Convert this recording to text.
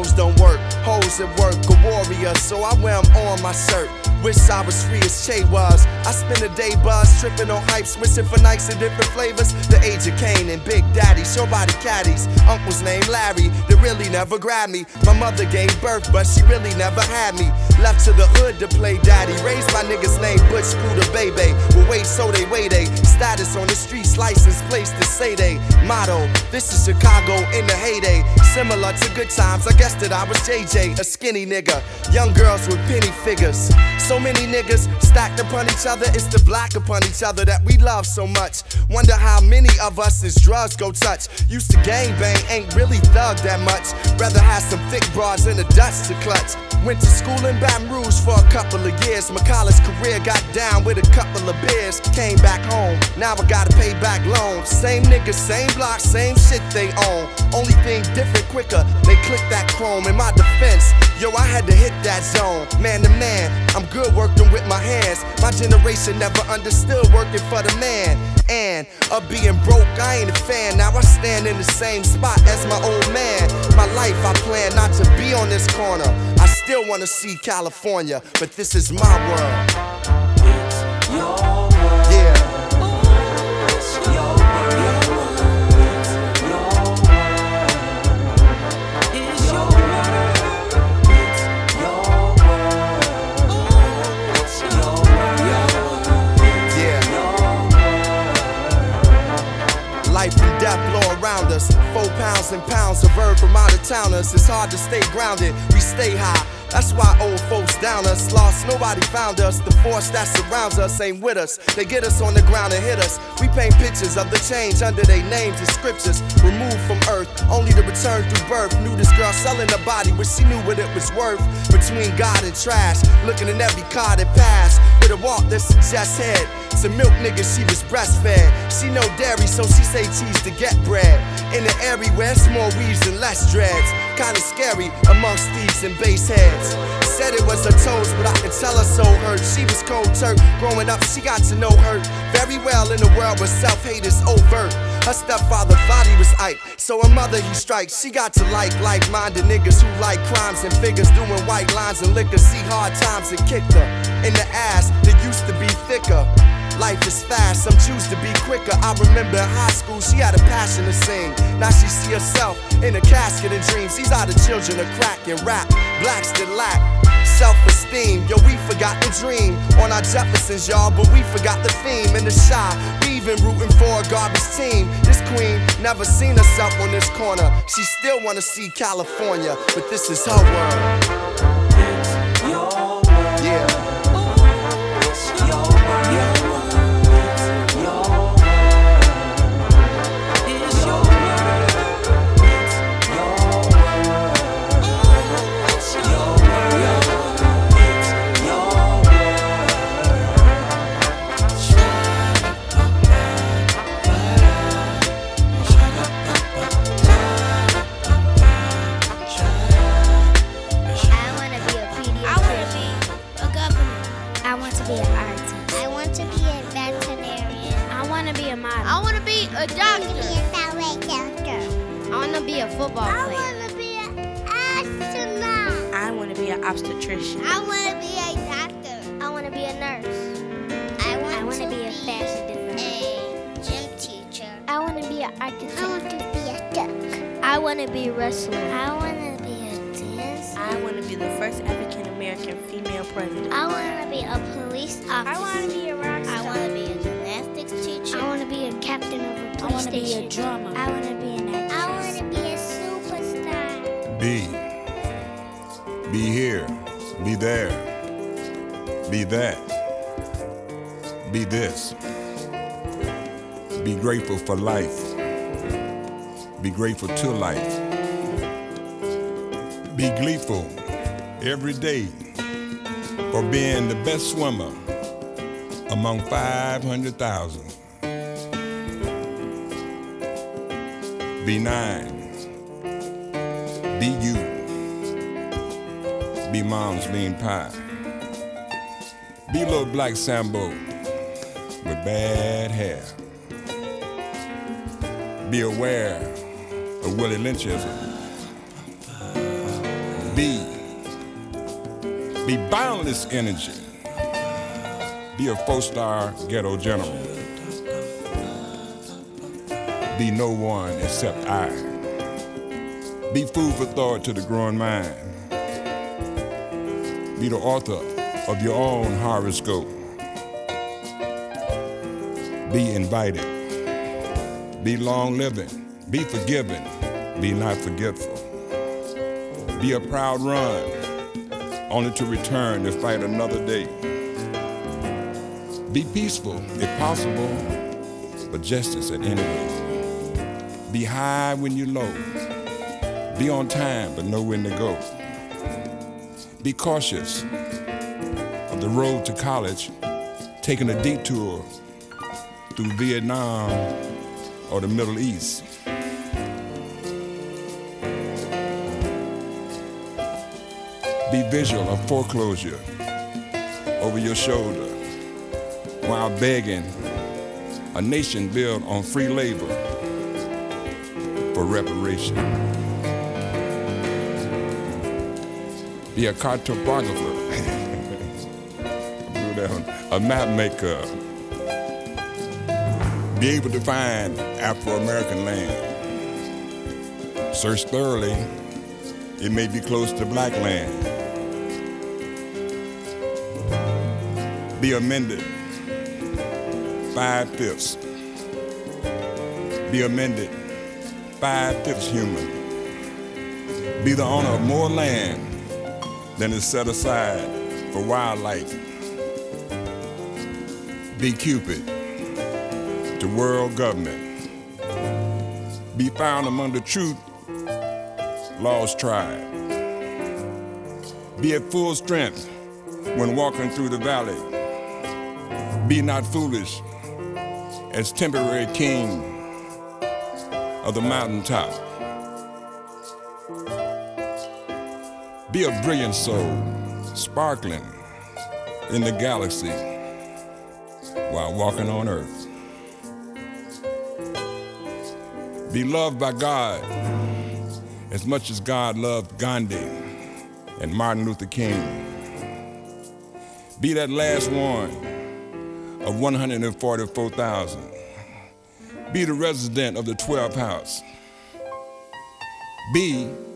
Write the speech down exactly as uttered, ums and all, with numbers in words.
clothes don't work, hoes at work, a warrior, so I wear them on my shirt. Wish I was free as Che was. I spend a day buzz, tripping on hype, switching for nights in different flavors. The age of Kane and Big Daddy, show body caddies. Uncle's named Larry, they really never grabbed me. My mother gave birth, but she really never had me. Left to the hood to play daddy. Raised my niggas named Butch Scooter Baby. Well, wait, so they wait, they status on the streets, license place to say they motto. This is Chicago in the heyday. Similar to good times, I guess that I was J J, a skinny nigga. Young girls with penny figures. So many niggas stacked upon each other. It's the black upon each other that we love so much. Wonder how many of us as drugs go touch. Used to gangbang, ain't really thug that much. Rather have some thick broads in the Dutch to clutch. Went to school in Baton Rouge for a couple of years. My college career got down with a couple of beers. Came back home, now I gotta pay back loans. Same niggas, same block, same shit they own. Only thing different, quicker, they click that chrome. In my defense, yo, I had to hit that zone. Man to man, I'm good working with my hands. My generation never understood working for the man. And of being broke, I ain't a fan. Now I stand in the same spot as my old man. My life, I plan not to be on this corner. I still wanna see California, but this is my world. It's your world. Yeah. It's your world. It's your world. It's your world. It's your world. Yeah. Life and death blow around us. Four pounds and pounds of herb from out of towners. It's hard to stay grounded. We stay high. That's why old folks down us. Lost, nobody found us. The force that surrounds us ain't with us. They get us on the ground and hit us. We paint pictures of the change under their names and scriptures. Removed from earth, only to return through birth. Knew this girl selling her body, but she knew what it was worth. Between God and trash, looking in every car that passed. With a walk that suggests head. Some milk niggas, she was breastfed. She no dairy, so she say cheese to get bread. In the area where it's more weaves and less dreads. Kinda scary amongst thieves and bass heads. Said it was her toes, but I can tell her so hurt. She was cold turk. Growing up, she got to know her very well in a world where self-hate is overt. Her stepfather thought he was Ike, so her mother he strikes. She got to like like-minded niggas who like crimes and figures, doing white lines and liquor. See hard times and kicked her in the ass that used to be thicker. Life is fast, some choose to be quicker. I remember in high school, she had a passion to sing. Now she see herself in a casket of dreams. These are the children of crack and rap, blacks that lack self-esteem. Yo, we forgot the dream on our Jeffersons, y'all, but we forgot the theme in the shy. We even rooting for a garbage team. This queen never seen herself on this corner. She still wanna see California, but this is her world. It's your world. Yeah. It's your world. I want to be a doctor. I want to be a doctor. I want to be a football I player. want to be an astronaut. I want to be an obstetrician. I want to be a doctor. I want to be a nurse. I want, I want to to be a fashion designer. A gym teacher. I want to be an architect. I want to be a duck. I want to be a wrestler. I want to be a dancer. I want to be the first African American female president. I want to be a police officer. I want to be a rock star. I want to be a gymnastics teacher. I want to be a captain of a police I want to be station. a drummer. I want to be an actress. I want to be a superstar. Be. Be here. Be there. Be that. Be this. Be grateful for life. Be grateful to life. Be gleeful every day for being the best swimmer among five hundred thousand. Be nine. Be you. Be mom's lean pie. Be little black Sambo with bad hair. Be aware of Willie Lynchism. Be. Be boundless energy. Be a four-star ghetto general. Be no one except I. Be food for thought to the growing mind. Be the author of your own horoscope. Be invited. Be long-living. Be forgiving. Be not forgetful. Be a proud run, only to return to fight another day. Be peaceful, if possible, but justice at any rate. Be high when you're low. Be on time, but know when to go. Be cautious of the road to college, taking a detour through Vietnam or the Middle East. Be visual of foreclosure over your shoulder while begging a nation built on free labor for reparation. Be a cartographer, do that one, a map maker. Be able to find Afro-American land. Search thoroughly, it may be close to black land. Be amended, five-fifths. Be amended, five-fifths human. Be the owner of more land than is set aside for wildlife. Be Cupid to world government. Be found among the truth, lost tribe. Be at full strength when walking through the valley. Be not foolish as temporary king of the mountaintop. Be a brilliant soul, sparkling in the galaxy while walking on earth. Be loved by God as much as God loved Gandhi and Martin Luther King. Be that last one of one hundred forty-four thousand. Be the resident of the twelfth house. Be